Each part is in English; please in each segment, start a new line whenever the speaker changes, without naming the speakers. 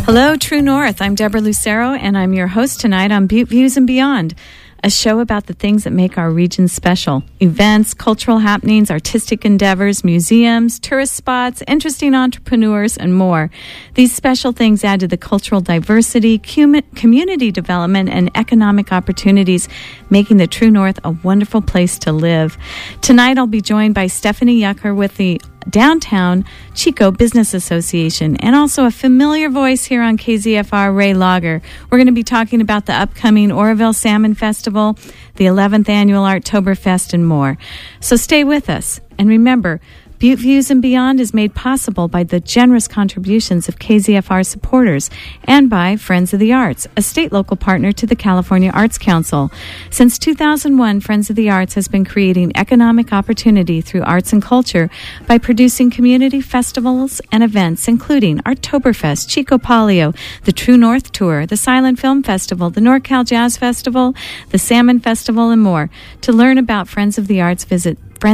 Hello, True North. I'm Deborah Lucero, and I'm your host tonight on Butte Views and Beyond, a show about the things that make our region special. Events, cultural happenings, artistic endeavors, museums, tourist spots, interesting entrepreneurs, and more. These special things add to the cultural diversity, community development, and economic opportunities, making the True North a wonderful place to live. Tonight, I'll be joined by Stephanie Yucker with the Downtown Chico Business Association, and also a familiar voice here on KZFR, Ray Lager. We're going to be talking about the upcoming Oroville Salmon Festival, the 11th Annual Arttoberfest, and more. So stay with us. And remember, Butte Views and Beyond is made possible by the generous contributions of KZFR supporters and by Friends of the Arts, a state local partner to the California Arts Council. Since 2001, Friends of the Arts has been creating economic opportunity through arts and culture by producing community festivals and events, including Arttoberfest, Chico Palio, the True North Tour, the Silent Film Festival, the NorCal Jazz Festival, the Salmon Festival, and more. To learn about Friends of the Arts, visit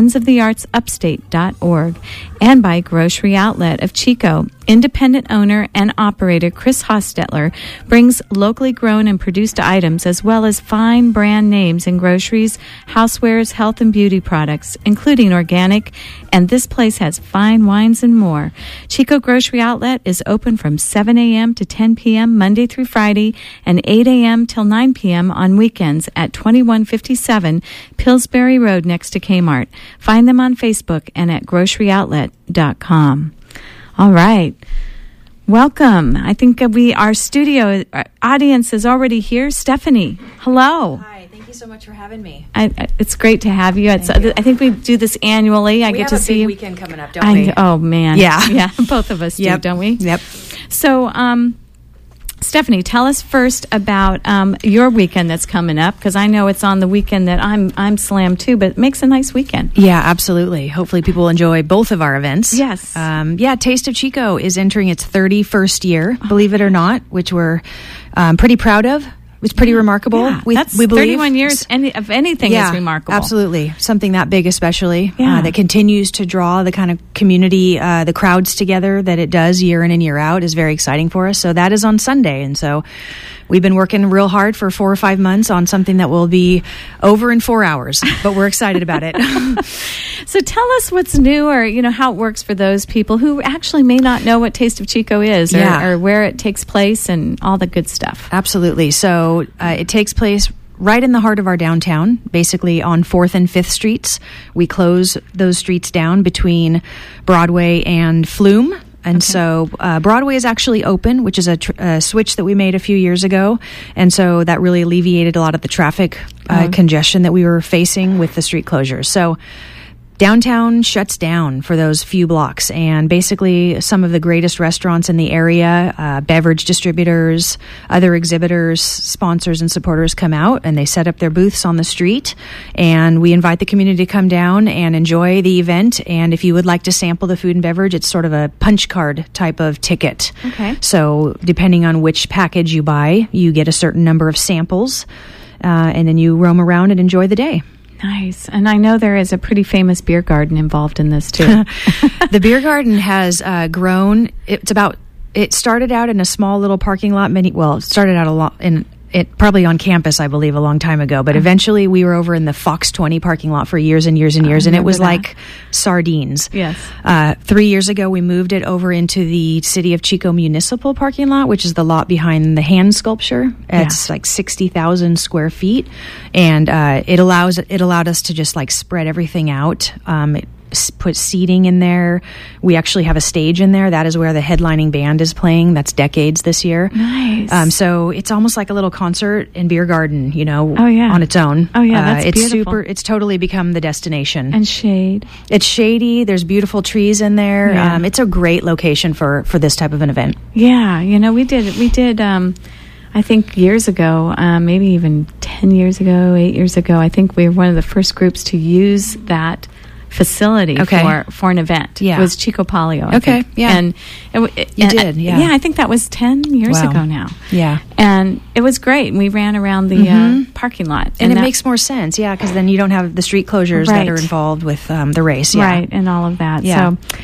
friendsoftheartsupstate.org, and by Grocery Outlet of Chico. Independent owner and operator Chris Hostetler brings locally grown and produced items as well as fine brand names in groceries, housewares, health and beauty products, including organic, and this place has fine wines and more. Chico Grocery Outlet is open from 7 a.m. to 10 p.m. Monday through Friday and 8 a.m. till 9 p.m. on weekends at 2157 Pillsbury Road next to Kmart. Find them on Facebook and at groceryoutlet.com. All right. Welcome. I think our studio audience is already here. Stephanie, hello.
Hi. Thank you so much for having me.
It's great to have you. I think we do this annually. I get to see you.
We have a big weekend coming up, don't we?
Oh, man.
Yeah.
Both of us do, don't we?
Yep.
So, Stephanie, tell us first about your weekend that's coming up, because I know it's on the weekend that I'm slammed too, but it makes a nice weekend.
Yeah, absolutely. Hopefully people will enjoy both of our events.
Yes.
Taste of Chico is entering its 31st year, believe it or not, which we're pretty proud of. It's pretty remarkable.
Yeah,
we believe
31 years of anything is remarkable.
Absolutely. Something that big especially,
Yeah.
that continues to draw the kind of community, the crowds together that it does year in and year out is very exciting for us. So that is on Sunday. And so we've been working real hard for 4 or 5 months on something that will be over in 4 hours, but we're excited about it.
So tell us what's new, or how it works for those people who actually may not know what Taste of Chico is, or where it takes place and all the good stuff.
Absolutely. So it takes place right in the heart of our downtown, basically on 4th and 5th Streets. We close those streets down between Broadway and Flume. And so Broadway is actually open, which is a switch that we made a few years ago. And so that really alleviated a lot of the traffic congestion that we were facing with the street closures. So downtown shuts down for those few blocks, and basically some of the greatest restaurants in the area, beverage distributors, other exhibitors, sponsors, and supporters come out, and they set up their booths on the street, and we invite the community to come down and enjoy the event. And if you would like to sample the food and beverage, it's sort of a punch card type of ticket.
Okay.
So depending on which package you buy, you get a certain number of samples, and then you roam around and enjoy the day.
Nice. And I know there is a pretty famous beer garden involved in this, too.
The beer garden has grown. It started out in a small little parking lot. It started out probably on campus, I believe, a long time ago. But eventually we were over in the Fox 20 parking lot for years and years and years. And it was like sardines.
Yes.
3 years ago, we moved it over into the City of Chico Municipal parking lot, which is the lot behind the hand sculpture. It's like 60,000 square feet. And it allowed us to just like spread everything out. Put seating in there. We actually have a stage in there. That is where the headlining band is playing. That's Decades this year.
Nice.
So it's almost like a little concert and beer garden,
on
its own.
Oh, yeah, that's
it's
beautiful.
It's totally become the destination.
And shade.
It's shady. There's beautiful trees in there.
Yeah.
It's a great location for this type of an event.
Yeah, we did. I think years ago, maybe even 10 years ago, 8 years ago, I think we were one of the first groups to use that facility for an event.
Yeah.
It was Chico Palio. I think.
Yeah.
And
you did, yeah.
Yeah, I think that was 10 years ago now.
Yeah.
And it was great. We ran around the parking lot.
And it makes more sense, because then you don't have the street closures that are involved with the race. Yeah.
Right, and all of that.
Yeah.
So,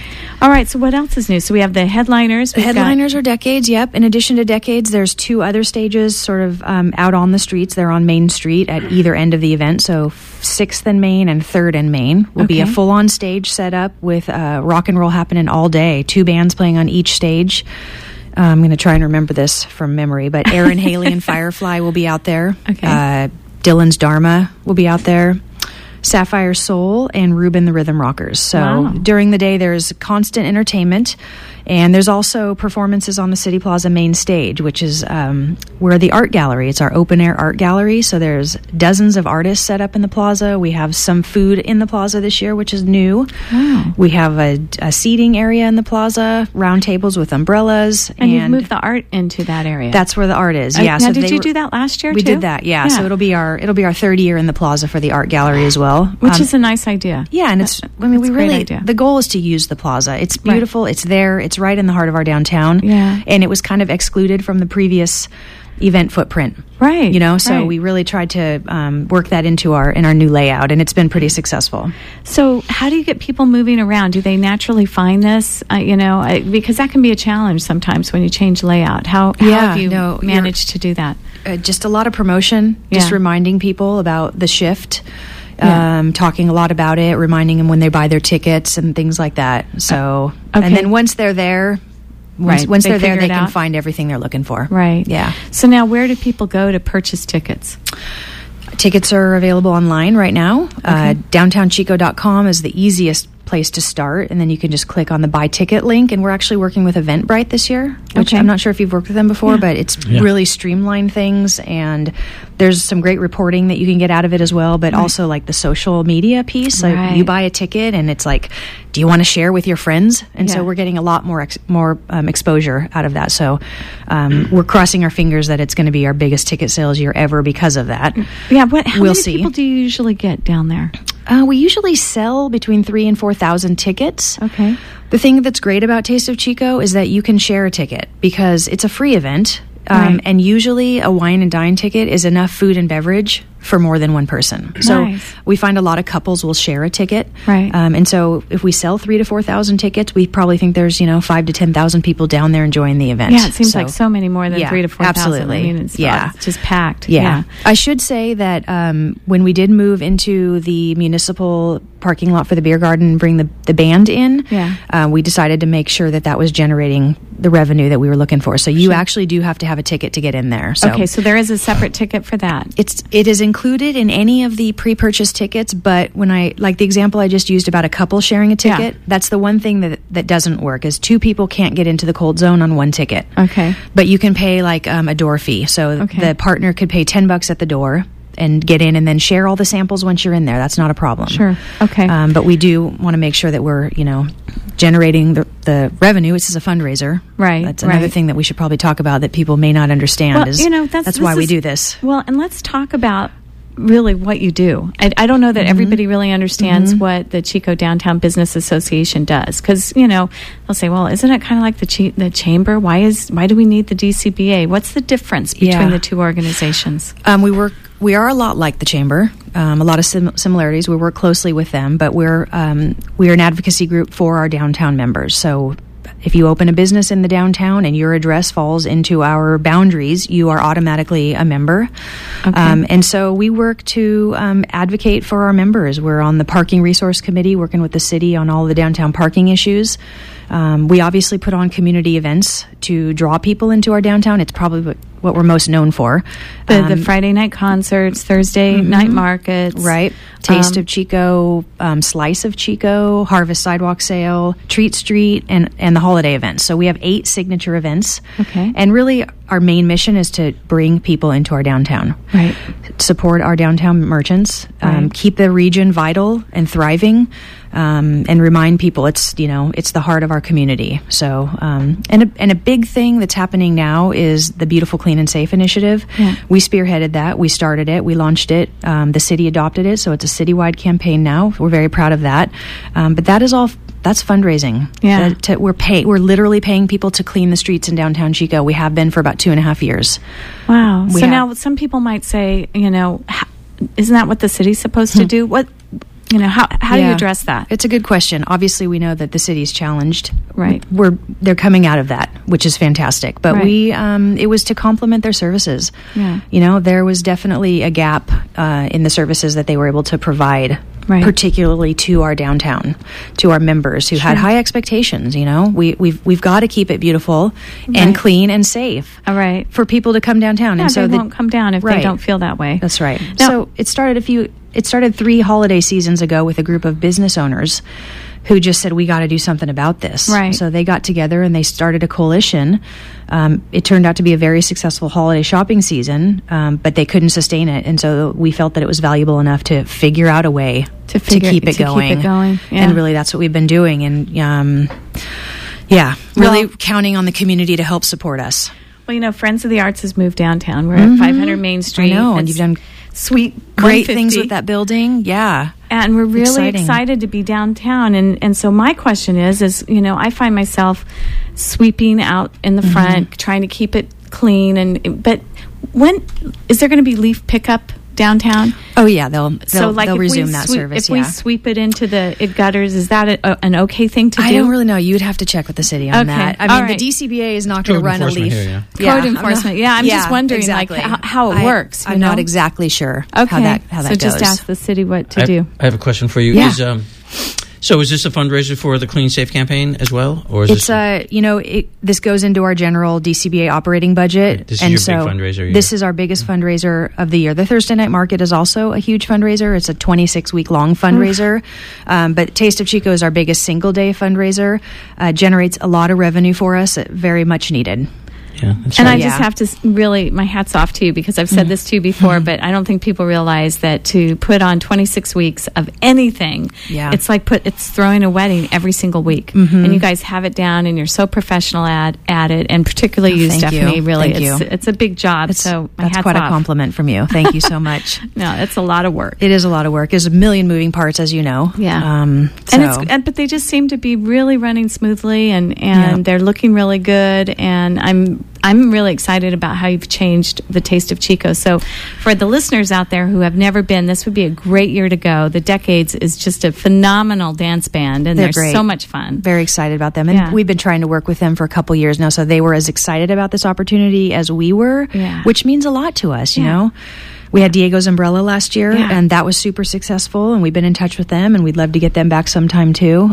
All right, so what else is new? So we have the headliners.
Headliners are Decades, yep. In addition to Decades, there's 2 other stages sort of out on the streets. They're on Main Street at either end of the event. So 6th and Main and 3rd and Main will be a full-on stage set up with rock and roll happening all day. 2 bands playing on each stage. I'm going to try and remember this from memory, but Aaron Haley and Firefly will be out there.
Okay.
Dylan's Dharma will be out there. Sapphire Soul and Ruben the Rhythm Rockers. So during the day, there's constant entertainment, and there's also performances on the City Plaza main stage, which is where the art gallery. It's our open-air art gallery, so there's dozens of artists set up in the plaza. We have some food in the plaza this year, which is new.
Wow.
We have a seating area in the plaza, round tables with umbrellas.
And you've moved the art into that area.
That's where the art is,
Now, so did you do that last year,
We
too?
did that, yeah. So it'll be our 3rd year in the plaza for the art gallery as well.
Which is a nice idea.
Yeah, and it's, I mean,
It's
we
a great
really,
idea.
the goal is to use the plaza. It's beautiful, it's there, it's right in the heart of our downtown.
Yeah.
And it was kind of excluded from the previous event footprint.
Right.
You know, so
right.
we really tried to work that into our new layout, and it's been pretty successful.
So how do you get people moving around? Do they naturally find this? Because that can be a challenge sometimes when you change layout. How have you managed to do that?
Just a lot of promotion, just reminding people about the shift. Talking a lot about it, reminding them when they buy their tickets and things like that. So, and then once they're there, once they're there, they can find everything they're looking for.
Right.
Yeah.
So now, where do people go to purchase tickets?
Tickets are available online right now. DowntownChico.com is the easiest place to start, and then you can just click on the buy ticket link. And we're actually working with Eventbrite this year, which I'm not sure if you've worked with them before, but it's really streamlined things, and there's some great reporting that you can get out of it as well, but also like the social media piece. Like you buy a ticket and it's like, do you want to share with your friends? And so we're getting a lot more exposure out of that. So we're crossing our fingers that it's going to be our biggest ticket sales year ever because of that.
Yeah, how many people do you usually get down there?
We usually sell between 3,000 and 4,000 tickets.
Okay.
The thing that's great about Taste of Chico is that you can share a ticket because it's a free event. And usually a wine and dine ticket is enough food and beverage for more than one person. So we find a lot of couples will share a ticket.
Right.
And so if we sell 3,000 to 4,000 tickets, we probably think there's 5,000 to 10,000 people down there enjoying the event.
Yeah, it seems like so many more than 3,000 to 4,000.
Absolutely.
I mean, it's just packed.
Yeah. I should say that when we did move into the municipal parking lot for the beer garden and bring the band in, we decided to make sure that was generating the revenue that we were looking for. So you actually do have to have a ticket to get in there. So
so there is a separate ticket for that.
It is included in any of the pre-purchase tickets, but when like the example I just used about a couple sharing a ticket, that's the one thing that doesn't work is 2 people can't get into the cold zone on one ticket.
Okay.
But you can pay like a door fee. So the partner could pay $10 at the door and get in and then share all the samples once you're in there. That's not a problem.
Sure. Okay.
But we do want to make sure that we're, generating the revenue. This is a fundraiser.
Right.
That's another thing that we should probably talk about that people may not understand that's why we do this.
Well, and let's talk about really what you do. I don't know that everybody really understands what the Chico Downtown Business Association does, because they'll say, well, isn't it kind of like the chamber? Why do we need the DCBA? What's the difference between the two organizations?
We are a lot like the chamber, a lot of similarities. We work closely with them, but we're an advocacy group for our downtown members. So if you open a business in the downtown and your address falls into our boundaries, you are automatically a member. Okay. And so we work to advocate for our members. We're on the Parking Resource Committee, working with the city on all the downtown parking issues. We obviously put on community events to draw people into our downtown. It's probably what we're most known for.
The Friday night concerts, Thursday night markets.
Right. Taste of Chico, Slice of Chico, Harvest Sidewalk Sale, Treat Street, and the holiday events. So we have 8 signature events.
Okay.
And really our main mission is to bring people into our downtown. Right. Support our downtown merchants, keep the region vital and thriving, and remind people it's the heart of our community. So and a big thing that's happening now is the Beautiful Clean and Safe initiative. Yeah. We spearheaded that. We started it. We launched it. The city adopted it, so it's a citywide campaign now. We're very proud of that. But that's fundraising. Yeah. We're literally paying people to clean the streets in downtown Chico. We have been for about 2.5 years.
Wow. Now some people might say, isn't that what the city's supposed to do? how do you address that?
It's a good question. Obviously, we know that the city's challenged.
Right.
They're coming out of that, which is fantastic. But it was to complement their services.
Yeah.
There was definitely a gap in the services that they were able to provide. Right. Particularly to our downtown, to our members who had high expectations. We've got to keep it beautiful and clean and safe.
All right.
For people to come downtown.
Yeah,
and so
they won't come down if they don't feel that way.
That's right.
Now,
so it started 3 holiday seasons ago with a group of business owners who just said, we got to do something about this.
Right.
So they got together and they started a coalition. It turned out to be a very successful holiday shopping season, but they couldn't sustain it. And so we felt that it was valuable enough to figure out a way to keep it going.
Yeah.
And really that's what we've been doing. And really counting on the community to help support us.
Well, Friends of the Arts has moved downtown. We're at 500 Main Street.
I know, and you've done
sweet,
great things with that building. Yeah.
And we're really excited to be downtown. And so my question is, I find myself sweeping out in the front, trying to keep it clean. But when is there going to be leaf pickup downtown?
Oh yeah, they'll resume that service.
If we sweep it into the gutters, is that an okay thing to do?
I don't really know. You'd have to check with the city on that. I mean, the DCBA is not going to run a leaf.
Code enforcement. I'm just wondering
exactly.
how it works.
I'm not exactly sure how that goes.
So just ask the city what to do.
I have a question for you.
Yeah.
So is this a fundraiser for the Clean Safe campaign as well, or is
this goes into our general DCBA operating budget?
Right. This is your big fundraiser.
This is our biggest fundraiser of the year. The Thursday night market is also a huge fundraiser. It's a 26-week long fundraiser, but Taste of Chico is our biggest single day fundraiser. Generates a lot of revenue for us. Very much needed.
Yeah,
and I just have to really, my hat's off to you because I've said this to you before, but I don't think people realize that to put on 26 weeks of anything, it's like it's throwing a wedding every single week. And you guys have it down and you're so professional at it, and particularly you, Stephanie. Really, it's a big job. That's
quite a compliment from you. Thank you so much.
No, it's a lot of work.
It is a lot of work. There's a million moving parts, as you know.
Yeah. But they just seem to be really running smoothly and they're looking really good, and I'm really excited about how you've changed the Taste of Chico. So for the listeners out there who have never been, this would be a great year to go. The Decades is just a phenomenal dance band, and they're so much fun.
Very excited about them. And we've been trying to work with them for a couple years now, so they were as excited about this opportunity as we were, which means a lot to us, you know. We had Diego's Umbrella last year, and that was super successful, and we've been in touch with them, and we'd love to get them back sometime too.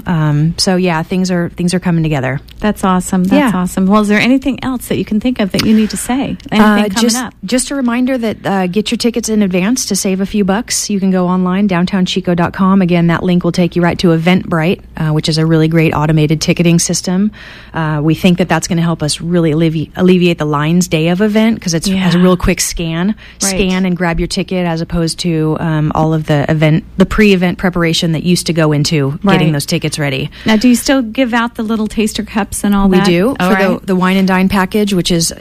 Things are coming together.
That's awesome. That's awesome. Well, is there anything else that you can think of that you need to say? Anything coming up?
Just a reminder that get your tickets in advance to save a few bucks. You can go online, downtownchico.com. Again, that link will take you right to Eventbrite, which is a really great automated ticketing system. We think that that's going to help us really alleviate the lines day of event, because it has a real quick scan and grab your ticket, as opposed to all of the pre-event preparation that used to go into getting those tickets ready.
Now, do you still give out the little taster cups and all
that? We do.
For
the Wine and Dine package, which is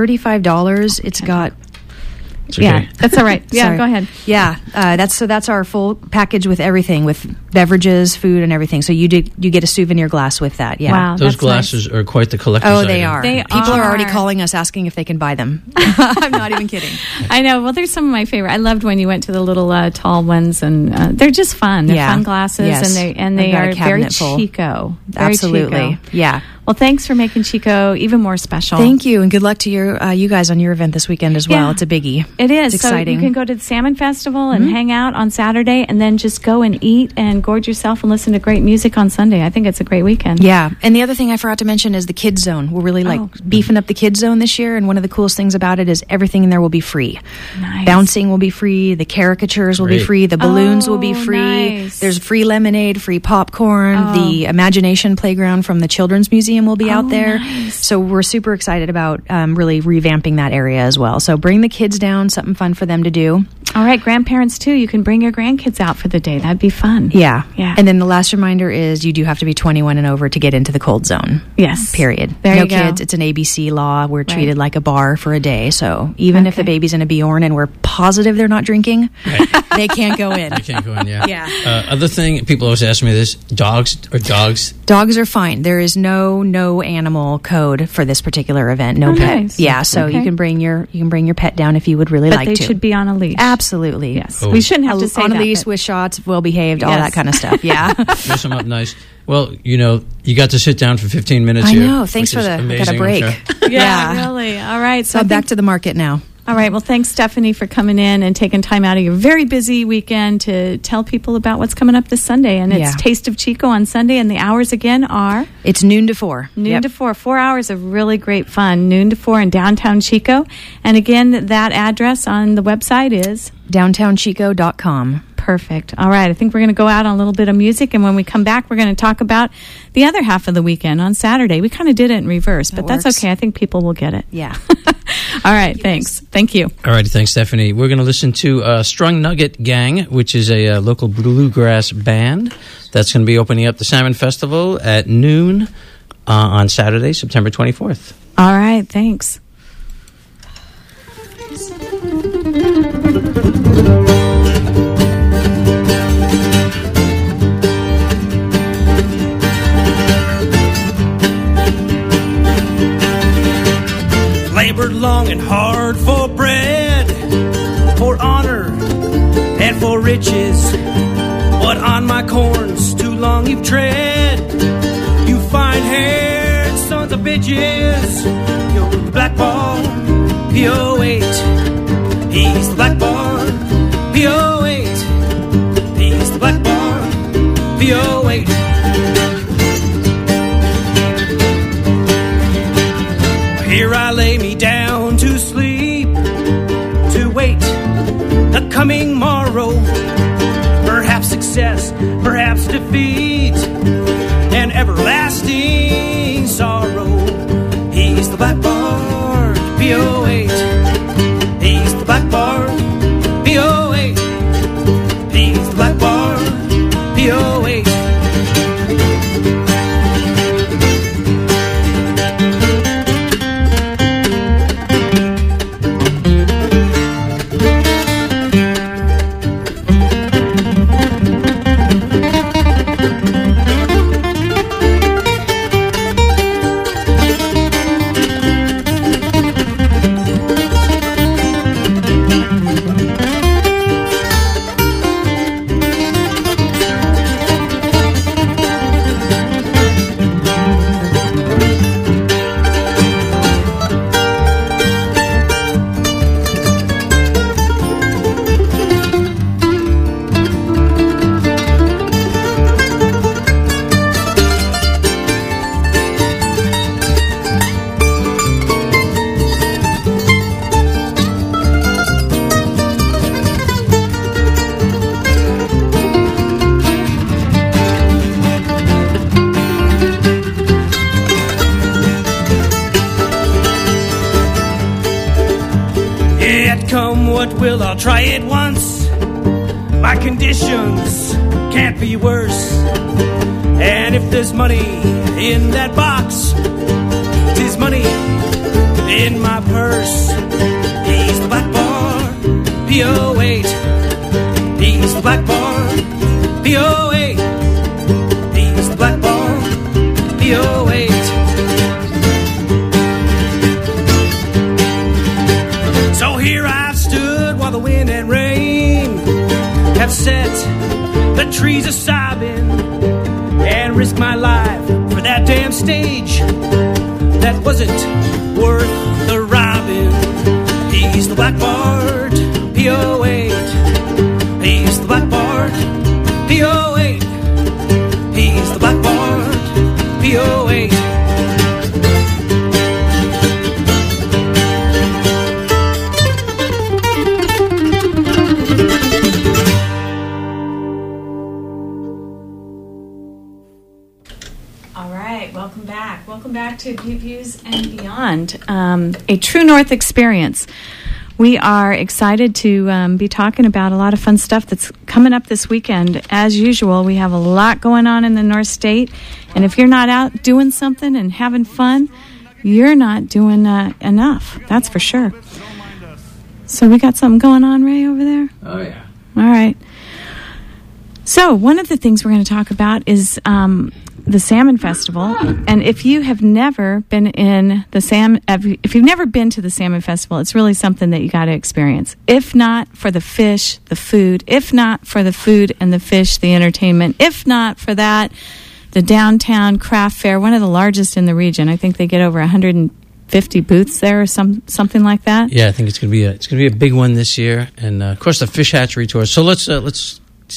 $35. It's got...
Okay.
Yeah, that's all right. Yeah, go ahead.
Yeah, that's our full package with everything, with beverages, food, and everything. So you get a souvenir glass with that. Yeah,
wow,
those glasses are quite the collector's
item. They are.
People
are already calling us asking if they can buy them. I'm not even kidding.
I know. Well, there's some of my favorite. I loved when you went to the little tall ones, and they're just fun. They're fun glasses, and they are very Chico. Very
Absolutely.
Chico.
Yeah.
Well, thanks for making Chico even more special.
Thank you, and good luck to you guys on your event this weekend as well. It's a biggie.
It is.
It's exciting.
So you can go to the Salmon Festival and hang out on Saturday, and then just go and eat and gorge yourself and listen to great music on Sunday. I think it's a great weekend.
Yeah, and the other thing I forgot to mention is the Kids Zone. We're really beefing up the Kids Zone this year, and one of the coolest things about it is everything in there will be free.
Nice.
Bouncing will be free. The caricatures will be free. The balloons will be free.
Nice.
There's free lemonade, free popcorn. The Imagination Playground from the Children's Museum will be out there.
Nice.
So we're super excited about really revamping that area as well. So bring the kids down, something fun for them to do.
All right, grandparents too. You can bring your grandkids out for the day. That'd be fun.
Yeah. And then the last reminder is you do have to be 21 and over to get into the cold zone.
Yes.
Period.
There
no
you go.
kids. It's an ABC law. We're treated like a bar for a day. So even if the baby's in a Bjorn and we're positive they're not drinking, they can't go in.
They can't go in,
yeah.
Other thing, people always ask me this, dogs
Dogs are fine. There is no animal code for this particular event. No pet.
Nice.
Yeah, so
Okay.
you can bring your pet down if you would really
But
like
they
to.
should be on a leash.
Absolutely.
Yes.
Oh.
We shouldn't have to say
on
that.
a leash
but-
with shots, well behaved, all
Yes.
that kind of stuff. Yeah.
Dress them up nice. Well, you got to sit down for 15 minutes
I
here.
know. Thanks
which
for
is
the
amazing,
got a break.
I'm sure.
Yeah, really. All right.
So
I
back
think-
to the market now.
All right. Well, thanks, Stephanie, for coming in and taking time out of your very busy weekend to tell people about what's coming up this Sunday. And it's
Yeah.
Taste of Chico on Sunday, and the hours again are
It's noon to 4.
noon
Yep.
to 4. 4 hours of really great fun. Noon to 4 in downtown Chico. And again, that address on the website is
downtownchico.com.
perfect. All right. I think we're going to go out on a little bit of music, and when we come back, we're going to talk about the other half of the weekend on Saturday. We kind of did it in reverse, but that's
works.
okay. I think people will get it.
Yeah.
All right. Thanks. Thank you.
All right, thanks, Stephanie. We're going to listen to Strung Nugget Gang, which is a local bluegrass band that's going to be opening up the Salmon Festival at noon on Saturday, September 24th.
All right. Thanks.
Labored long and hard for bread, for honor, and for riches. But on my corns too long you've tread. You fine-haired sons of bitches. You're the black bar, P08. He's the black bar, P08. He's the black bar, P08. Here I lay me down to sleep, to wait the coming morrow. Perhaps success, perhaps defeat, and everlasting sorrow. He's the black bard, P08. He's the black bard, P08. He's the black bard, P08. Yet come what will, I'll try it once. My conditions can't be worse. And if there's money in that box, 'tis money in my purse. He's the black bar, P08. He's the black bar, P08. He's the black bar, P08. So here I've stood while the wind and rain have set the trees a sobbing, and risked my life for that damn stage that wasn't worth the robbing. He's the black bard, P08. He's the black bard, P08. He's the black bard, P08.
All right, welcome back. Welcome back to Butte Views and Beyond, a True North experience. We are excited to be talking about a lot of fun stuff that's coming up this weekend. As usual, we have a lot going on in the North State, and if you're not out doing something and having fun, you're not doing enough, that's for sure. So we got something going on, Ray, over there?
Oh, yeah.
All right. So one of the things we're going to talk about is the Salmon Festival. And if you have never been in if you've never been to the Salmon Festival, it's really something that you got to experience. If not for the fish, the food, if not for the food and the fish, the entertainment, if not for that, the downtown craft fair, one of the largest in the region. I think they get over 150 booths there or something like that.
Yeah, I think it's going to be a big one this year, and of course the fish hatchery tour. So let's.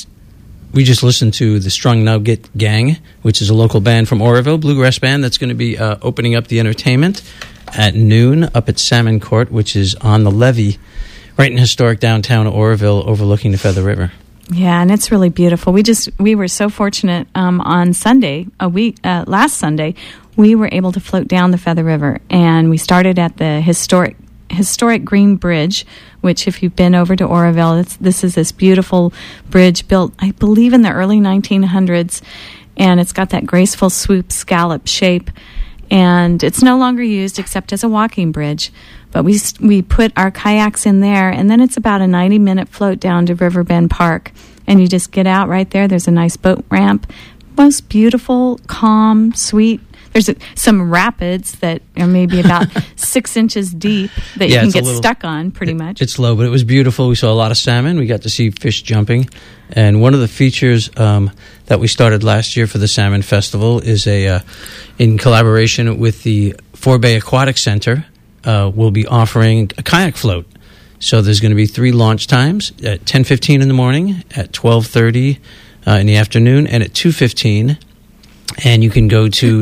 We just listened to the Strung Nugget Gang, which is a local band from Oroville, bluegrass band that's going to be opening up the entertainment at noon up at Salmon Court, which is on the levee, right in historic downtown Oroville, overlooking the Feather River.
Yeah, and it's really beautiful. We were so fortunate on Sunday, last Sunday, we were able to float down the Feather River, and we started at the historic Green Bridge, which if you've been over to Oroville, this is this beautiful bridge built, I believe, in the early 1900s, and it's got that graceful swoop scallop shape, and it's no longer used except as a walking bridge. But we put our kayaks in there, and then it's about a 90-minute float down to Riverbend Park, and you just get out right there. There's a nice boat ramp. Most beautiful, calm, sweet. There's some rapids that are maybe about 6 inches deep that you can get stuck on pretty much. It's
low, but it was beautiful. We saw a lot of salmon. We got to see fish jumping. And one of the features that we started last year for the Salmon Festival is in collaboration with the Forbay Aquatic Center, we'll be offering a kayak float. So there's going to be 3 launch times at 10:15 in the morning, at 12:30 in the afternoon, and at 2:15. And you can go to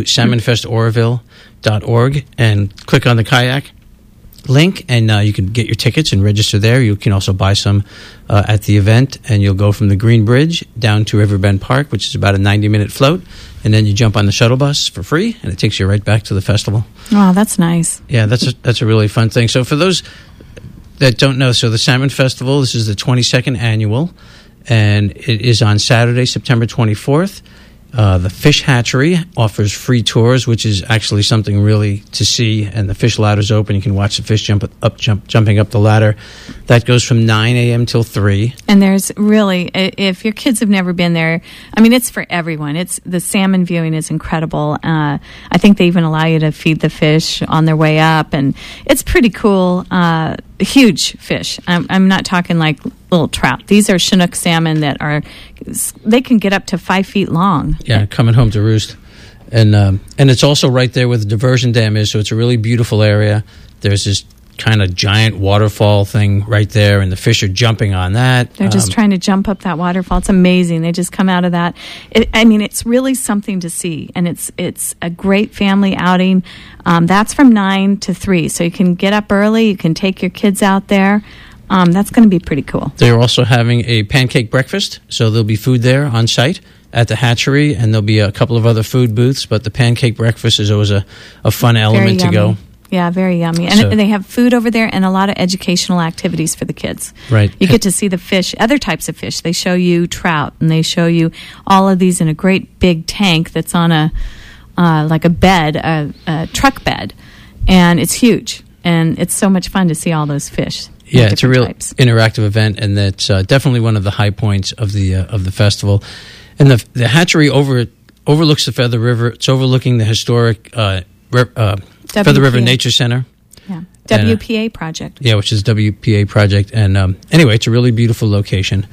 salmonfestoroville.org and click on the kayak link, and you can get your tickets and register there. You can also buy some at the event, and you'll go from the Green Bridge down to Riverbend Park, which is about a 90-minute float, and then you jump on the shuttle bus for free, and it takes you right back to the festival.
Oh, that's nice.
Yeah, that's a really fun thing. So for those that don't know, so the Salmon Festival, this is the 22nd annual, and it is on Saturday, September 24th. The Fish Hatchery offers free tours, which is actually something really to see, and the fish ladder's open. You can watch the fish jumping up the ladder. That goes from 9 a.m. till 3.
And there's really, if your kids have never been there, I mean, it's for everyone. The salmon viewing is incredible. I think they even allow you to feed the fish on their way up, and it's pretty cool. Huge fish. I'm not talking like little trout. These are Chinook salmon they can get up to 5 feet long.
Yeah, coming home to roost. And it's also right there where the diversion dam is, so it's a really beautiful area. There's this kind of giant waterfall thing right there, and the fish are jumping on that.
They're just trying to jump up that waterfall. It's amazing. They just come out of that. It's really something to see, and it's a great family outing. That's from 9 to 3, so you can get up early. You can take your kids out there. That's going to be pretty cool.
They're also having a pancake breakfast, so there'll be food there on site at the hatchery, and there'll be a couple of other food booths, but the pancake breakfast is always a fun element to go.
Yeah, very yummy. And they have food over there and a lot of educational activities for the kids.
Right.
You get to see the fish, other types of fish. They show you trout, and they show you all of these in a great big tank that's on like a bed, a truck bed, and it's huge. And it's so much fun to see all those fish.
Yeah, it's a real interactive event, and that's definitely one of the high points of the festival. And the hatchery overlooks the Feather River. It's overlooking the historic Feather River Nature Center.
Yeah, WPA project.
Yeah, which is WPA project. And anyway, it's a really beautiful location.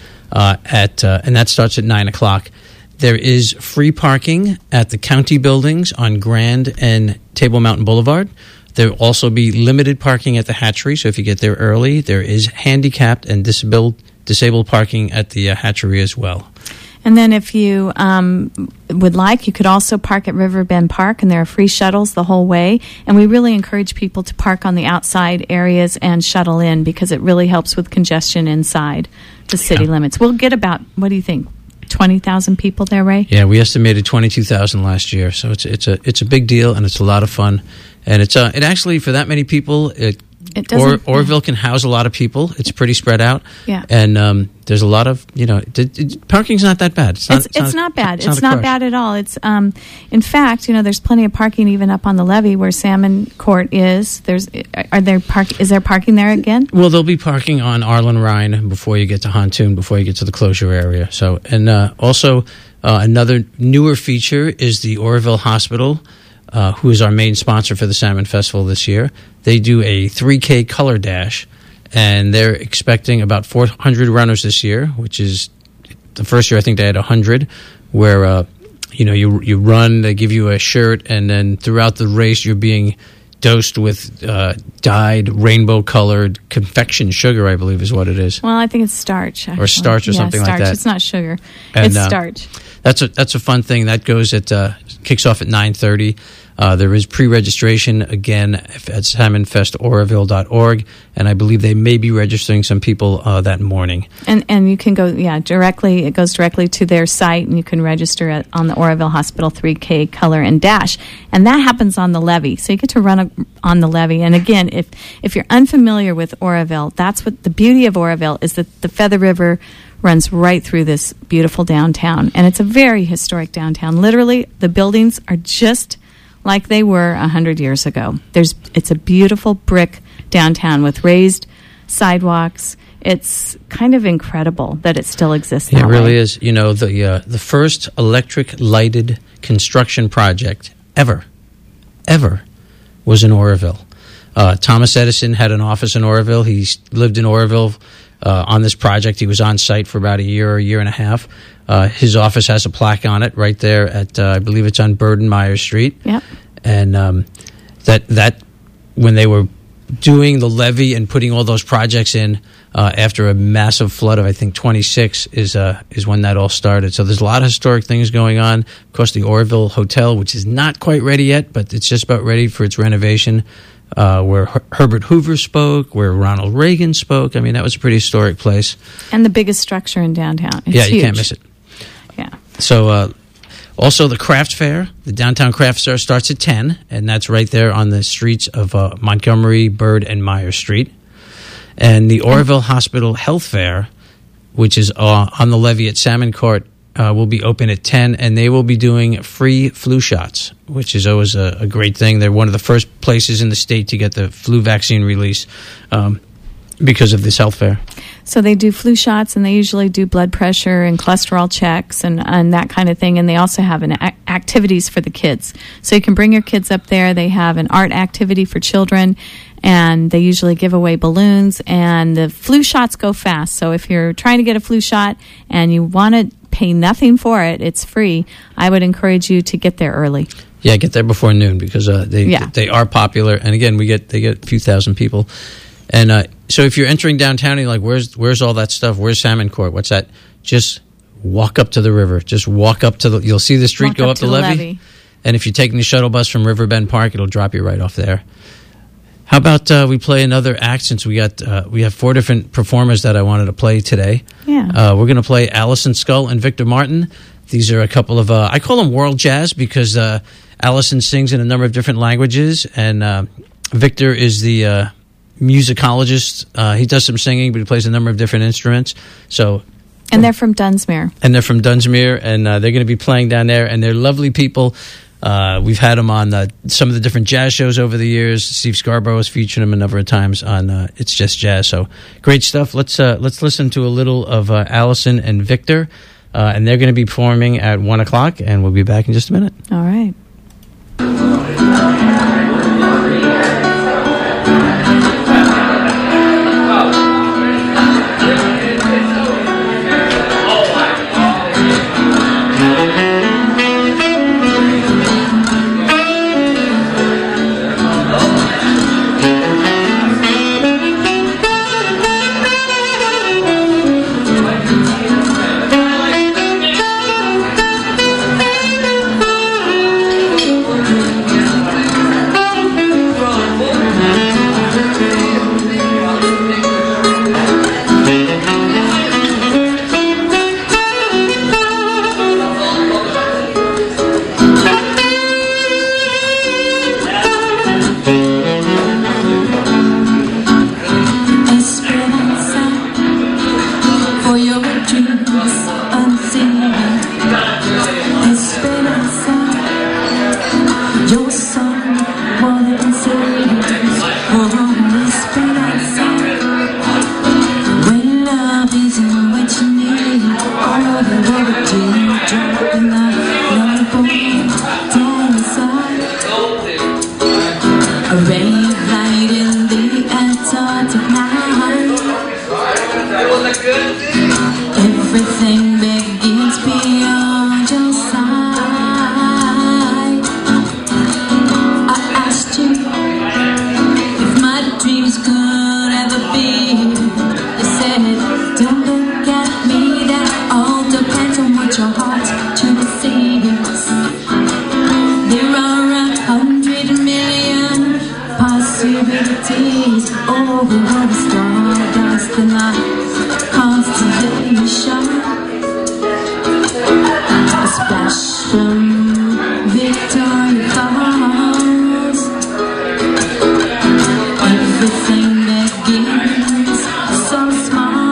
And that starts at 9 o'clock. There is free parking at the county buildings on Grand and Table Mountain Boulevard. There will also be limited parking at the hatchery, so if you get there early, there is handicapped and disabled parking at the hatchery as well.
And then if you would like, you could also park at Riverbend Park, and there are free shuttles the whole way. And we really encourage people to park on the outside areas and shuttle in, because it really helps with congestion inside the city limits. We'll get about, what do you think, 20,000 people there, Ray?
Yeah, we estimated 22,000 last year, so it's a big deal, and it's a lot of fun. And it actually, for that many people, Oroville can house a lot of people. It's pretty spread out.
Yeah.
And there's a lot of, parking's not that bad.
It's not bad. It's not bad at all. It's in fact, there's plenty of parking even up on the levee where Salmon Court is. Is there parking there again?
Well, there'll be parking on Arlen Rhine before you get to Hontoon, before you get to the closure area. So, and also Another newer feature is the Oroville Hospital, who is our main sponsor for the Salmon Festival this year. They do a 3K color dash, and they're expecting about 400 runners this year, which is the first year I think they had 100, where you run, they give you a shirt, and then throughout the race you're being dosed with dyed rainbow-colored confection sugar, I believe is what it is.
Well, I think it's starch. Actually.
Or starch or something
starch.
like that.
It's not sugar.
And,
it's starch.
That's a fun thing. That goes kicks off at 9:30. There is pre-registration, again, at salmonfestoroville.org, and I believe they may be registering some people that morning.
And you can go, directly. It goes directly to their site, and you can register on the Oroville Hospital 3K Color and Dash. And that happens on the levee. So you get to run on the levee. And again, if you're unfamiliar with Oroville, that's what the beauty of Oroville is, that the Feather River runs right through this beautiful downtown. And it's a very historic downtown. Literally, the buildings are just like they were 100 years ago. It's a beautiful brick downtown with raised sidewalks. It's kind of incredible that it still exists that way.
It really is. The first electric lighted construction project ever was in Oroville. Thomas Edison had an office in Oroville. He lived in Oroville on this project. He was on site for about a year and a half. His office has a plaque on it right there at, I believe it's on Bird and Myers Street.
Yep.
And that when they were doing the levee and putting all those projects in after a massive flood of, I think, 26 is when that all started. So there's a lot of historic things going on. Of course, the Oroville Hotel, which is not quite ready yet, but it's just about ready for its renovation, where Herbert Hoover spoke, where Ronald Reagan spoke. I mean, that was a pretty historic place.
And the biggest structure in downtown. It's
you
huge.
Can't miss it.
Yeah.
So also the craft fair, the downtown craft fair starts at 10, and that's right there on the streets of Montgomery, Bird, and Myers Street. And the Oroville Hospital Health Fair, which is on the levee at Salmon Court, will be open at 10, and they will be doing free flu shots, which is always a great thing. They're one of the first places in the state to get the flu vaccine release because of this health fair.
So they do flu shots, and they usually do blood pressure and cholesterol checks and that kind of thing. And they also have activities for the kids. So you can bring your kids up there. They have an art activity for children, and they usually give away balloons. And the flu shots go fast. So if you're trying to get a flu shot and you want to pay nothing for it, it's free, I would encourage you to get there early.
Yeah, get there before noon because they are popular. And again, they get a few thousand people. And so if you're entering downtown and you're like, where's all that stuff? Where's Salmon Court? What's that? Just walk up to the river. Just walk up to you'll see the street go up the levee. And if you're taking the shuttle bus from Riverbend Park, it'll drop you right off there. How about we play another act, since we have 4 different performers that I wanted to play today.
Yeah.
We're going to play Allison Skull and Victor Martin. These are a couple of, I call them world jazz because Allison sings in a number of different languages, and Victor is the musicologist. He does some singing, but he plays a number of different instruments. And
they're from Dunsmuir.
And they're going to be playing down there, and they're lovely people. We've had them on some of the different jazz shows over the years. Steve Scarborough has featured them a number of times on It's Just Jazz. So great stuff. Let's listen to a little of Allison and Victor, and they're going to be performing at 1 o'clock, and we'll be back in just a minute.
All right.
A ray of light in the Antarctic night. Everything begins beyond your sight. I asked you if my dreams could ever be. You said, don't look at me, that all depends on what your heart chooses. There are 100 million possibilities over the stardust and light constellation. A splash from Victoria Falls. Everything begins so small.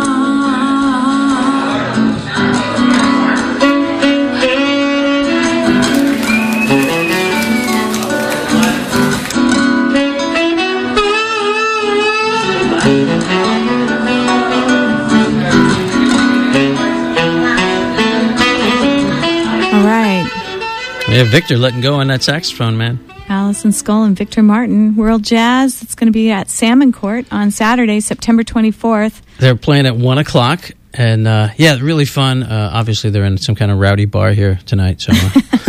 All right.
Yeah, Victor letting go on that saxophone, man.
Allison Scull and Victor Martin, World Jazz. It's going to be at Salmon Court on Saturday, September 24th.
They're playing at 1 o'clock, and yeah, really fun. Obviously, they're in some kind of rowdy bar here tonight. So,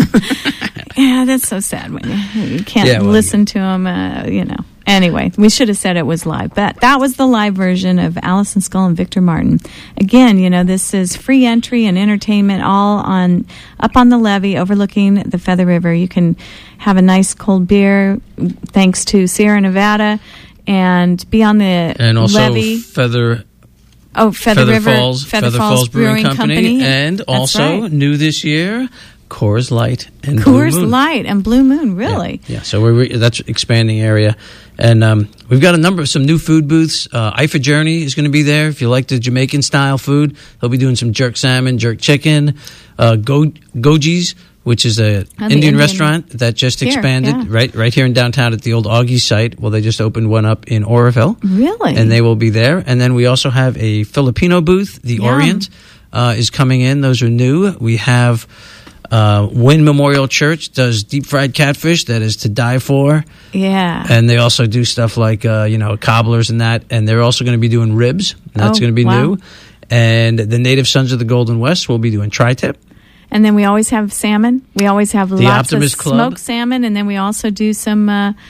Yeah, that's so sad when you can't listen to them, you know. Anyway, we should have said it was live, but that was the live version of Allison Scull and Victor Martin. Again, you know, this is free entry and entertainment all up on the levee overlooking the Feather River. You can have a nice cold beer thanks to Sierra Nevada and be on the
and also
levee.
Feather
Feather Falls Brewing Company.
And also, new this year, Coors Light and
Coors
Blue Moon.
Light and Blue Moon, really?
Yeah, so that's expanding area. And we've got some new food booths. Ifa Journey is going to be there. If you like the Jamaican-style food, they'll be doing some jerk salmon, jerk chicken. Goji's, which is an Indian restaurant that just expanded right here in downtown at the old Augie site. Well, they just opened one up in Oroville.
Really?
And they will be there. And then we also have a Filipino booth. The Orient is coming in. Those are new. We have... Wynn Memorial Church does deep fried catfish that is to die for.
Yeah.
And they also do stuff like, cobblers and that. And they're also going to be doing ribs. That's going to be new. And the Native Sons of the Golden West will be doing tri-tip.
And then we always have salmon. We always have lots
Optimist
of
Club.
smoked salmon. And then we also do some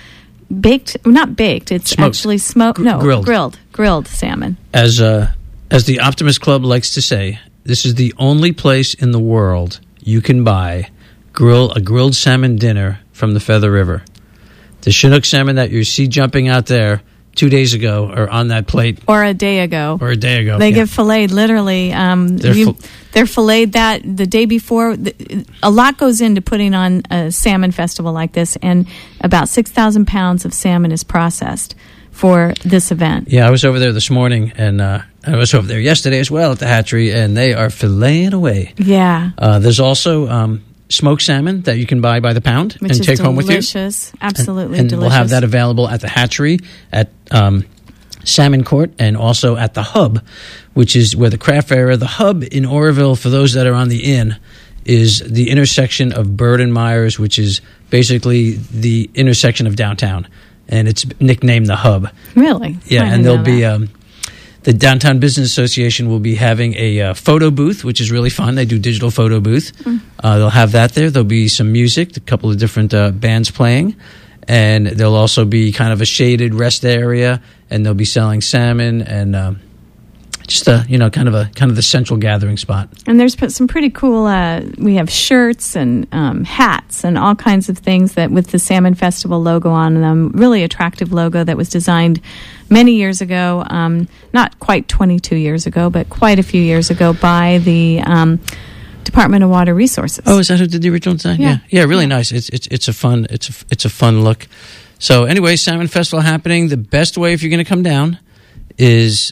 not baked. It's actually smoked. Grilled salmon.
As the Optimist Club likes to say, this is the only place in the world you can buy a grilled salmon dinner from the Feather River. The Chinook salmon that you see jumping out there 2 days ago are on that plate.
Or a day ago.
They
get filleted, literally. They're filleted that the day before. A lot goes into putting on a salmon festival like this, and about 6,000 pounds of salmon is processed for this event.
Yeah, I was over there this morning, and I was over there yesterday as well at the hatchery, and they are filleting away.
Yeah.
There's also smoked salmon that you can buy by the pound
and take home with you. Delicious. Absolutely
and
delicious.
We'll have that available at the hatchery, at Salmon Court, and also at the Hub, which is where the craft fair. The Hub in Oroville, for those that are on the inn, is the intersection of Bird and Myers, which is basically the intersection of downtown. And it's nicknamed the Hub.
Really?
Yeah, and there'll be the Downtown Business Association will be having a photo booth, which is really fun. They do digital photo booth. They'll have that there. There'll be some music, a couple of different bands playing, and there'll also be kind of a shaded rest area, and they'll be selling salmon and just kind of the central gathering spot.
And there's some pretty cool. We have shirts and hats and all kinds of things that with the Salmon Festival logo on them. Really attractive logo that was designed many years ago, not quite 22 years ago, but quite a few years ago by the Department of Water Resources.
Oh, is that who did the original design? Yeah, really nice. It's a fun look. So anyway, Salmon Festival happening. The best way if you're going to come down is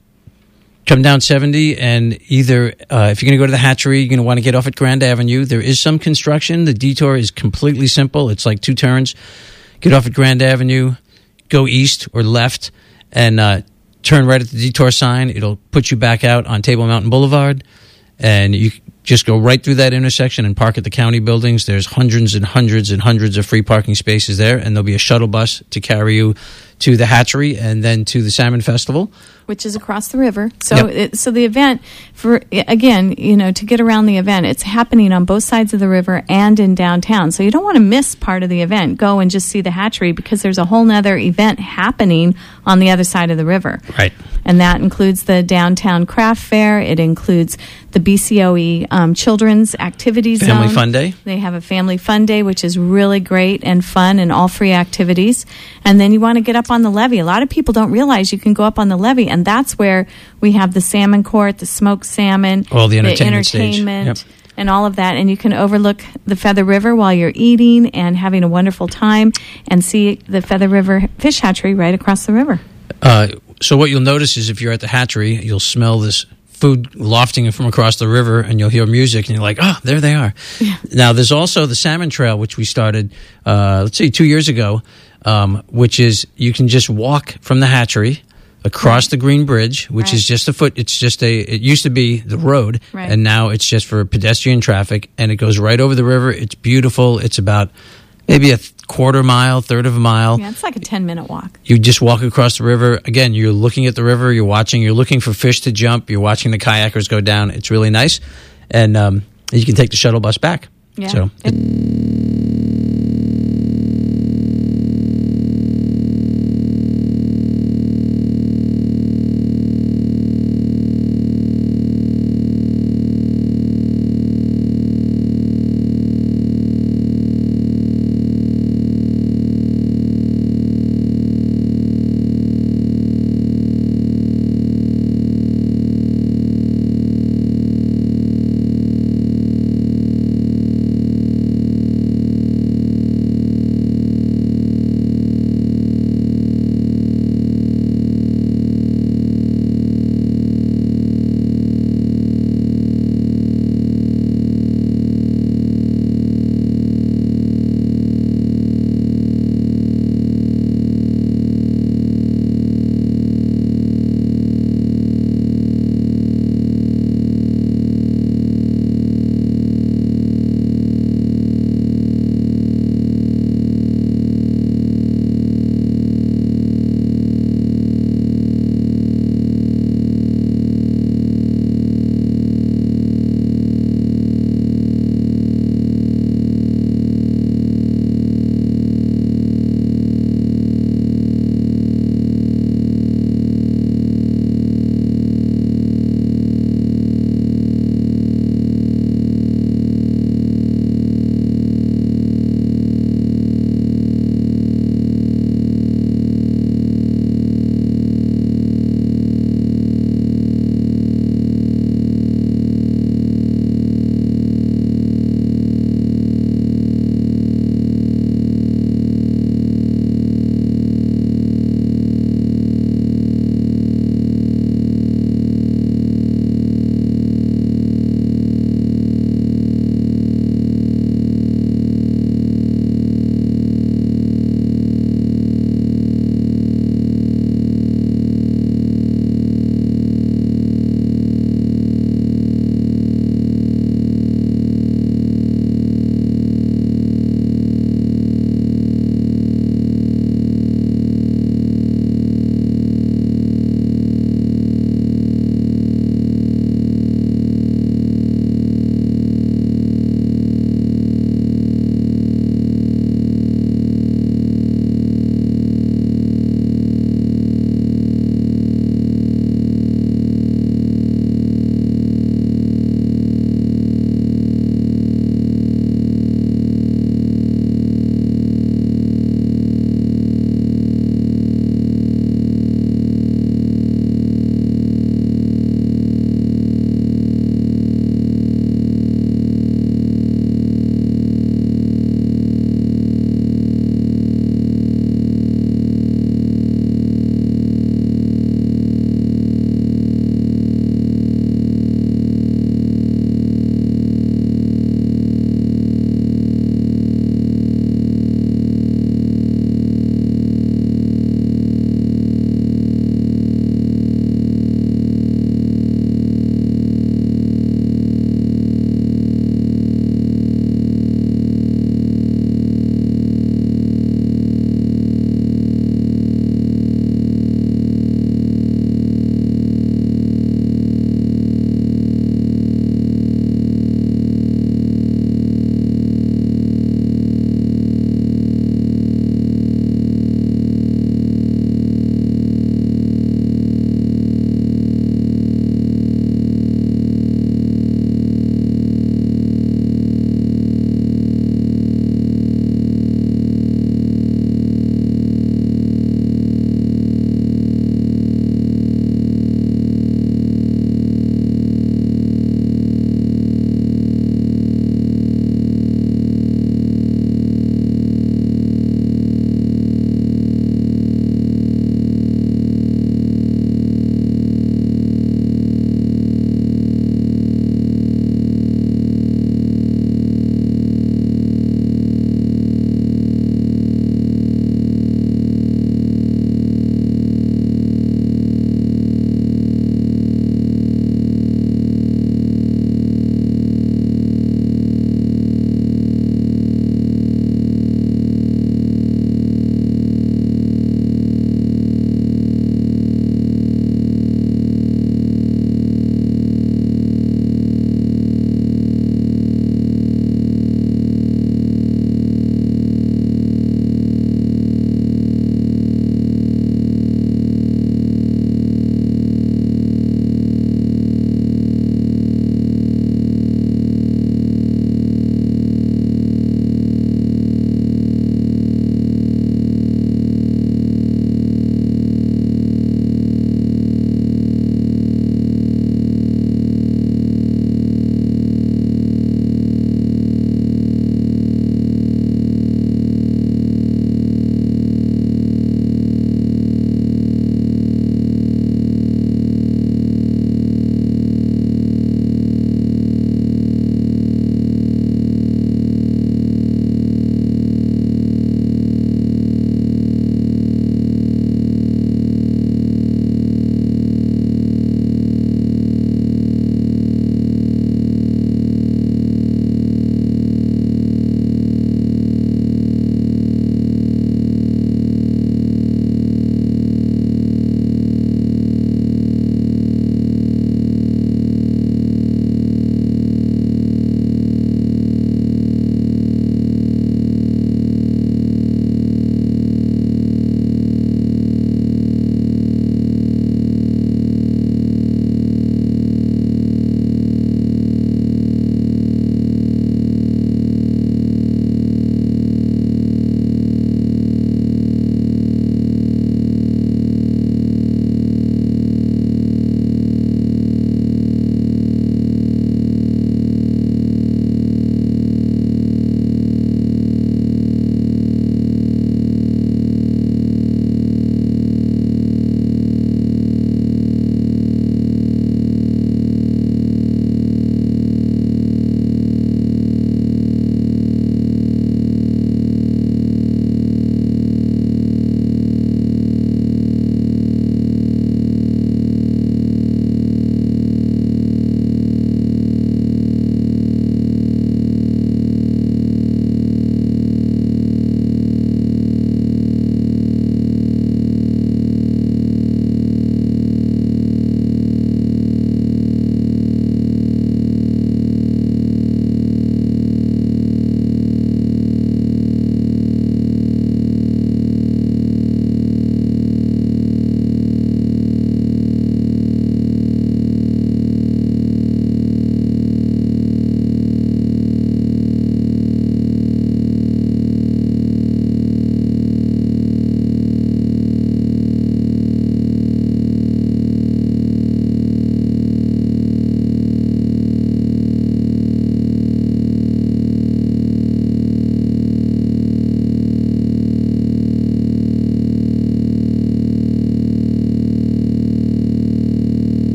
come down 70, and either if you're going to go to the hatchery, you're going to want to get off at Grand Avenue. There is some construction. The detour is completely simple. It's like 2 turns. Get off at Grand Avenue, go east or left, and turn right at the detour sign. It'll put you back out on Table Mountain Boulevard, and you just go right through that intersection and park at the county buildings. There's hundreds and hundreds and hundreds of free parking spaces there, and there'll be a shuttle bus to carry you to the hatchery and then to the Salmon Festival,
which is across the river. So, so the event, for again, to get around the event, it's happening on both sides of the river and in downtown. So you don't want to miss part of the event. Go and just see the hatchery, because there's a whole nother event happening on the other side of the river.
Right.
And that includes the downtown craft fair. It includes the BCOE Children's Activities Zone.
Family Fun Day.
They have a Family Fun Day, which is really great and fun and all free activities. And then you want to get up on the levee. A lot of people don't realize you can go up on the levee, and that's where we have the salmon court, the smoked salmon,
all the entertainment stage.
And all of that. And you can overlook the Feather River while you're eating and having a wonderful time and see the Feather River Fish Hatchery right across the river.
So what you'll notice is if you're at the hatchery, you'll smell this food lofting from across the river, and you'll hear music, and you're like, oh, there they are. Yeah. Now, there's also the Salmon Trail, which we started, 2 years ago, which is you can just walk from the hatchery across the Green Bridge, which is just it used to be the road, and now it's just for pedestrian traffic, and it goes right over the river. It's beautiful. It's about maybe a quarter mile, third of a mile.
Yeah, it's like a 10-minute walk.
You just walk across the river. Again, you're looking at the river, you're looking for fish to jump, you're watching the kayakers go down. It's really nice. And you can take the shuttle bus back.
Yeah.
So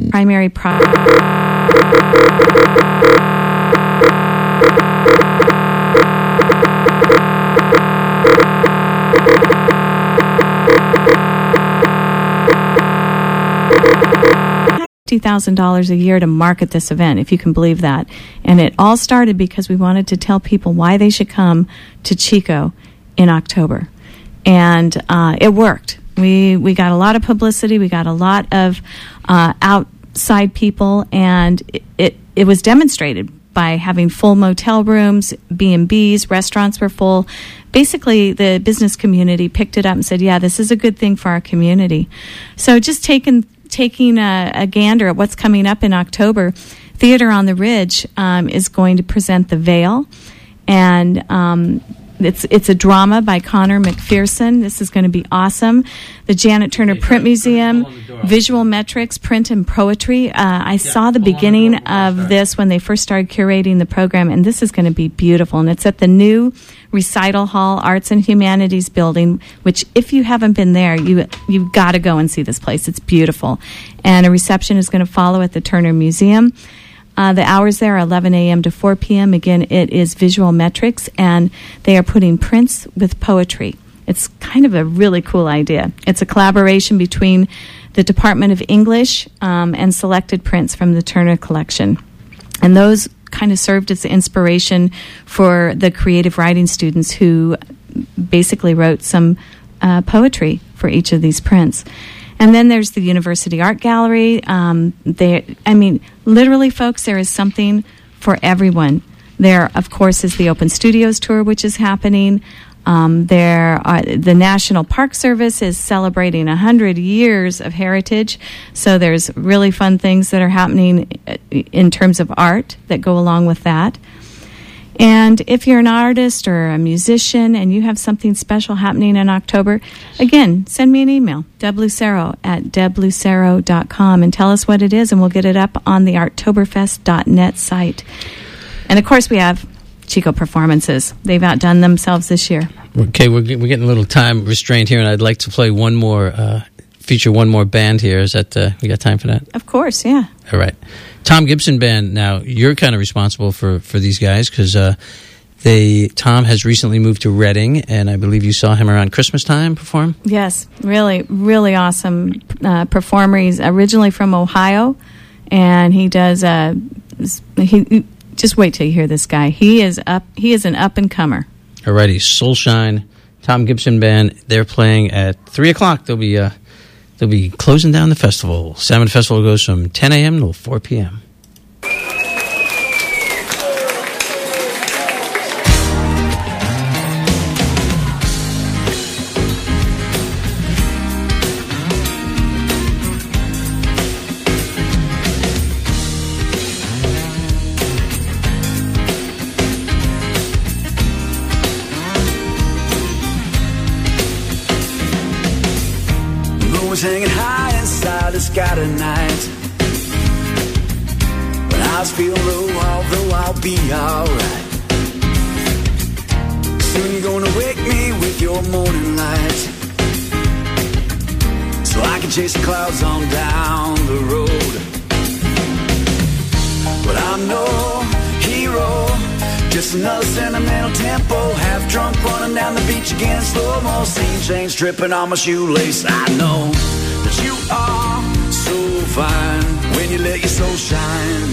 primary $50,000 a year to market this event, if you can believe that. And it all started because we wanted to tell people why they should come to Chico in October. And it worked. We got a lot of publicity. We got a lot of outside people, and it was demonstrated by having full motel rooms, B&Bs, restaurants were full. Basically, the business community picked it up and said, yeah, this is a good thing for our community. So just taking a gander at what's coming up in October, Theater on the Ridge is going to present The Veil, and it's a drama by Connor McPherson. This is going to be awesome. The Janet Turner Print Museum, Visual Metrics, Print and Poetry. I saw the beginning of this when they first started curating the program, and this is going to be beautiful. And it's at the new Recital Hall Arts and Humanities building, which if you haven't been there, you've got to go and see this place. It's beautiful. And a reception is going to follow at the Turner Museum. The hours there are 11 a.m. to 4 p.m. Again, it is Visual Metrics, and they are putting prints with poetry. It's kind of a really cool idea. It's a collaboration between the Department of English and selected prints from the Turner collection. And those kind of served as the inspiration for the creative writing students who basically wrote some poetry for each of these prints. And then there's the University Art Gallery. Literally, folks, there is something for everyone. There, of course, is the Open Studios Tour, which is happening. The National Park Service is celebrating 100 years of heritage. So there's really fun things that are happening in terms of art that go along with that. And if you're an artist or a musician and you have something special happening in October, again, send me an email, deblucero@deblucero.com, and tell us what it is, and we'll get it up on the artoberfest.net site. And, of course, we have Chico performances. They've outdone themselves this year.
Okay, we're getting a little time restraint here, and I'd like to play feature one more band here. Is that, we got time for that?
Of course, yeah.
All right. Tom Gibson Band. Now, you're kind of responsible for these guys because Tom has recently moved to Reading, and I believe you saw him around Christmas time perform?
Yes, really, really awesome performer. He's originally from Ohio, and he does, just wait till you hear this guy. He is an up-and-comer.
All righty, Soulshine, Tom Gibson Band. They're playing at 3 o'clock. They'll be closing down the festival. Salmon Festival goes from 10 a.m. till 4 p.m.
Hanging high inside the sky tonight, when I was feeling low, although I'll be alright. Soon you're gonna wake me with your morning light, so I can chase the clouds on down the road. But I'm no hero, just another sentimental tempo, half drunk running down the beach again, slow-mo, scene change dripping on my shoelace. I know that you are so fine when you let your soul shine.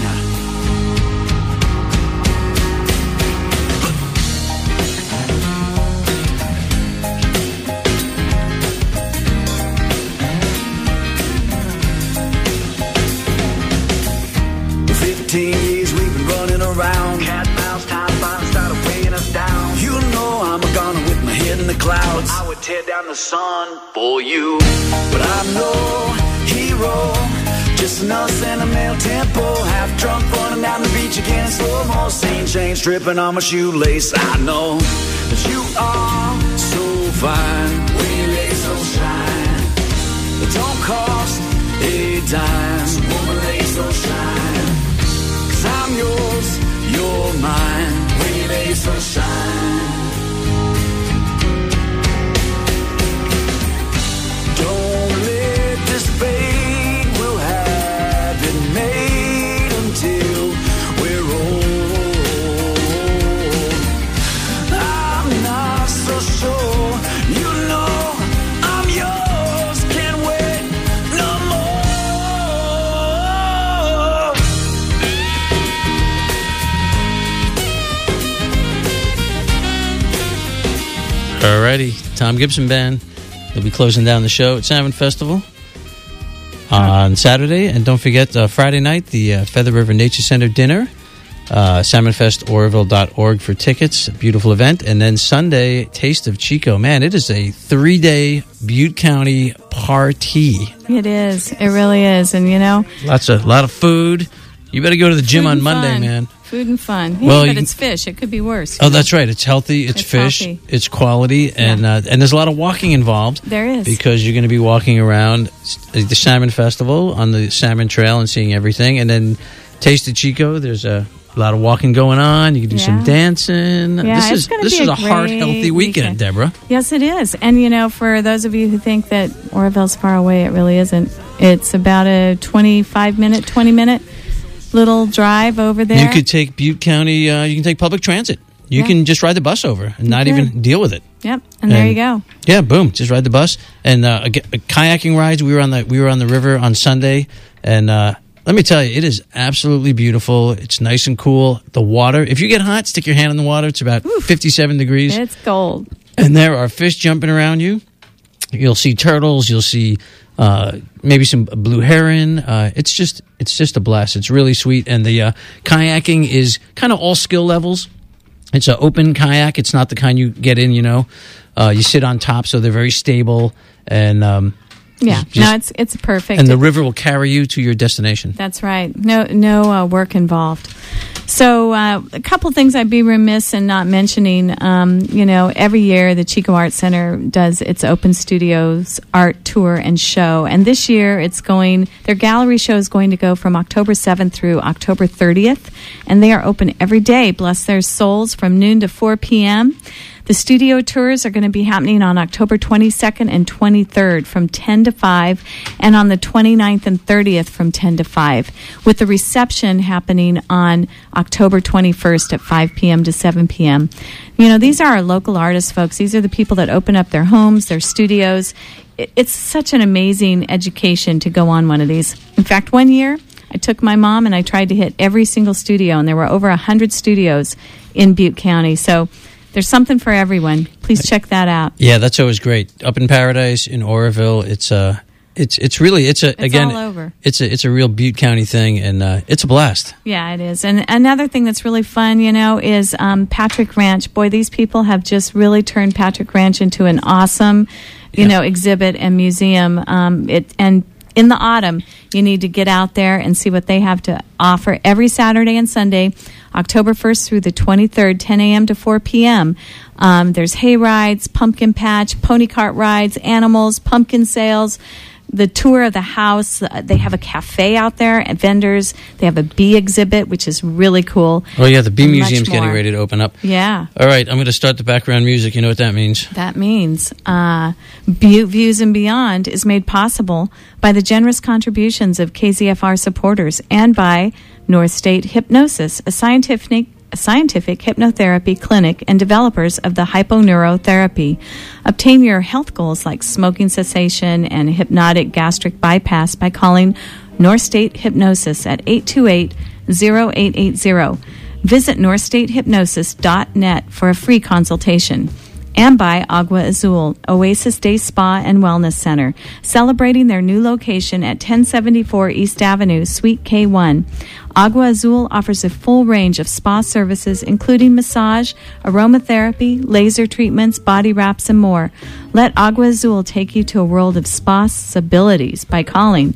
15 years we've been running around, cat and mouse, time finally started weighing us down. You know I'm a goner with my head in the clouds, I would tear down the sun for you. But I'm no hero, just another sentimental tempo, half drunk running down the beach again, slow-mo, scene change dripping on my shoelace. I know that you are so fine when you let your soul shine. It don't cost a dime, so woman, let your soul shine. 'Cause I'm yours, you're mine when you let your soul shine. Don't let this fade, we'll have it
Alrighty, Tom Gibson Band. They'll be closing down the show at Salmon Festival on Saturday. And don't forget, Friday night, the Feather River Nature Center dinner. SalmonFestOroville.org for tickets. A beautiful event. And then Sunday, Taste of Chico. Man, it is a 3-day Butte County party.
It is. It really is. And, you know,
A lot of food. You better go to the gym on Monday,
fun.
man.
Food and fun. Hey,
Well,
but
you-
it's fish. It could be worse.
Oh, that's right. It's healthy. It's fish.
healthy.
It's quality, and there's a lot of walking involved.
There is.
Because you're going to be walking around the Salmon Festival on the Salmon Trail and seeing everything, and then Taste of Chico. There's a lot of walking going on. You can do some dancing.
Yeah,
This is a heart healthy weekend, Deborah.
Yes, it is. And, you know, for those of you who think that Oroville's far away, it really isn't. It's about a 20-minute little drive over there.
You could take Butte County. You can take public transit. You can just ride the bus over and not even deal with it.
Yep, and there you go.
Yeah, boom! Just ride the bus and kayaking rides. We were on the river on Sunday, and let me tell you, it is absolutely beautiful. It's nice and cool. The water, if you get hot, stick your hand in the water. It's about 57 degrees.
It's cold,
and there are fish jumping around you. You'll see turtles. You'll see maybe some blue heron. It's just a blast. It's really sweet, and the kayaking is kind of all skill levels. It's an open kayak. It's not the kind you get in, you sit on top, so they're very stable. And
it's perfect.
And the river will carry you to your destination.
That's right. No work involved. So a couple things I'd be remiss in not mentioning. Every year the Chico Art Center does its Open Studios art tour and show. And this year their gallery show is going to go from October 7th through October 30th. And they are open every day, bless their souls, from noon to 4 p.m. The studio tours are going to be happening on October 22nd and 23rd from 10 to 5, and on the 29th and 30th from 10 to 5, with the reception happening on October 21st at 5 p.m. to 7 p.m. These are our local artists, folks. These are the people that open up their homes, their studios. It's such an amazing education to go on one of these. In fact, one year, I took my mom and I tried to hit every single studio, and there were over 100 studios in Butte County. So there's something for everyone. Please check that out.
Yeah, that's always great. Up in Paradise, in Oroville, it's all over. It's a real Butte County thing, and it's a blast.
Yeah, it is. And another thing that's really fun, is Patrick Ranch. Boy, these people have just really turned Patrick Ranch into an awesome, exhibit and museum. And in the autumn, you need to get out there and see what they have to offer every Saturday and Sunday, October 1st through the 23rd, 10 a.m. to 4 p.m. There's hay rides, pumpkin patch, pony cart rides, animals, pumpkin sales, the tour of the house. They have a cafe out there and vendors. They have a bee exhibit, which is really cool.
Oh, yeah, the bee museum's getting ready to open up.
Yeah.
All right, I'm going to start the background music. You know what that means?
That means Butte Views and Beyond is made possible by the generous contributions of KZFR supporters and by North State Hypnosis, a scientific hypnotherapy clinic and developers of the hyponeurotherapy. Obtain your health goals like smoking cessation and hypnotic gastric bypass by calling North State Hypnosis at 828-0880. Visit northstatehypnosis.net for a free consultation. And by Agua Azul, Oasis Day Spa and Wellness Center, celebrating their new location at 1074 East Avenue, Suite K1. Agua Azul offers a full range of spa services, including massage, aromatherapy, laser treatments, body wraps, and more. Let Agua Azul take you to a world of spa possibilities by calling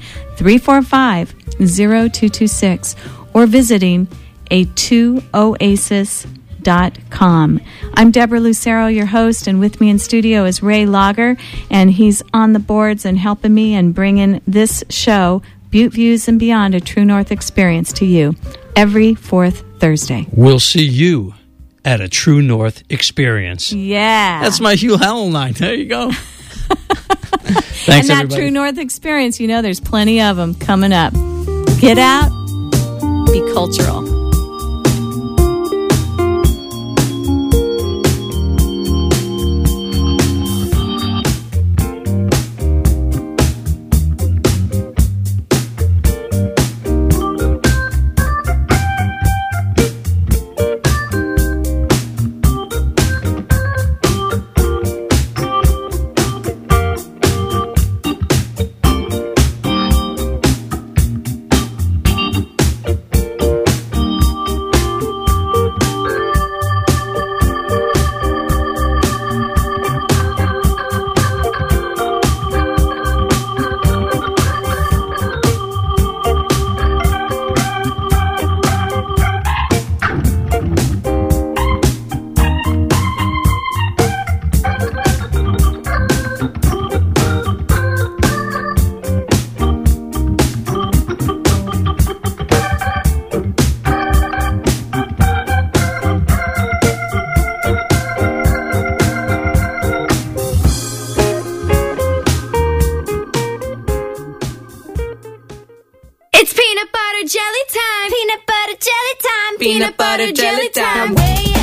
345-0226 or visiting a2oasis.com. I'm Deborah Lucero, your host, and with me in studio is Ray Lager, and he's on the boards and helping me and bringing this show, Butte Views and Beyond, a True North experience to you every fourth Thursday.
We'll see you at a True North experience.
Yeah.
That's my Hugh Howell line. There you go. Thanks,
and that
everybody.
True North experience, there's plenty of them coming up. Get out, be cultural.
butter jelly time.